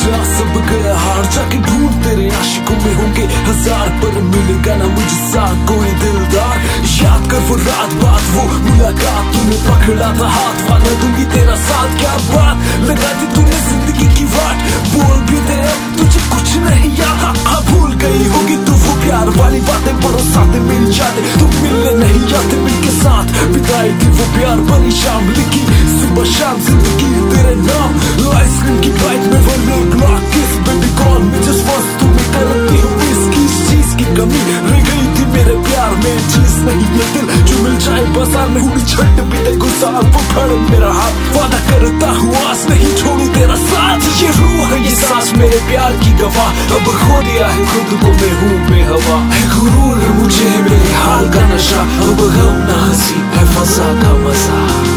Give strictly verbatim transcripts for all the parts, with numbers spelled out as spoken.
जा सब गया हार, जाके ढूंढ तेरे आशिकों में होंगे हजार, पर मिलेगा ना मुझसा कोई दिलदार। याद कर वो रात बात वो मुलाकात, तूने पकड़ा था हाथ, वादा दूंगी तेरा साथ। क्या बात लगा दी तूने जिंदगी की वाट, बोल भी दे अब तुझे कुछ नहीं याद। हाँ भूल गई होगी तू वो प्यार वाली बातें, भरोसा दे मेरी यादें तू मिलने नहीं आते। मिलके साथ बिताई थी वो प्यार भरी शाम, लिखी सुबह शाम जिंदगी तेरे नाम। आइसक्रीम की बाइट में वो लोग lock kiss baby call me just once, तूने करती हूँ इसकी इस चीज की कमी रह गई थी मेरे प्यार में। चीज नहीं ये दिल जो मिल जाए बाजार में, हुई छट बीते गुजार वो फड़ मेरा हाथ। वादा करता हूँ आज नहीं छोड़ू तेरा साथ, ये रूह है ये सांस मेरे प्यार की गवाह। अब खो दिया है खुद को मैं हूँ बेहवा, है गुरूर मुझे मेरे हाल का नशा। अब गम ना हंसी है फजा का मजा।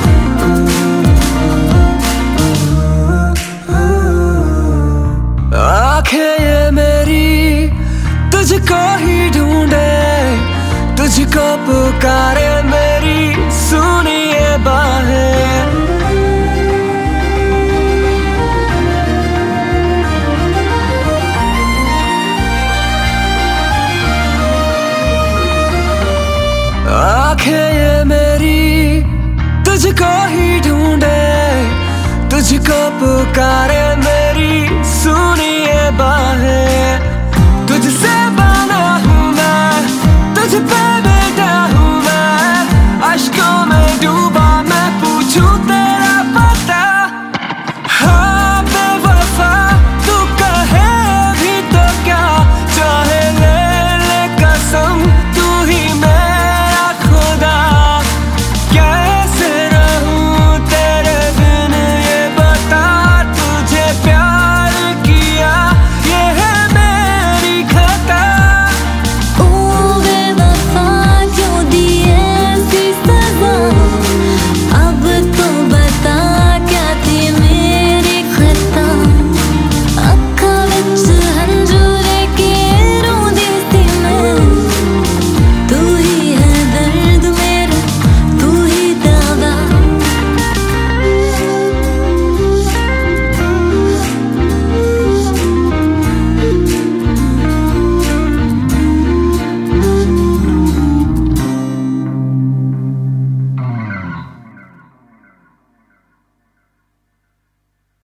आंखें ये मेरी तुझको ही ढूंढे, तुझको पुकारे मेरी सुनिए बाहें। आंखें ये मेरी तुझको ही ढूंढे,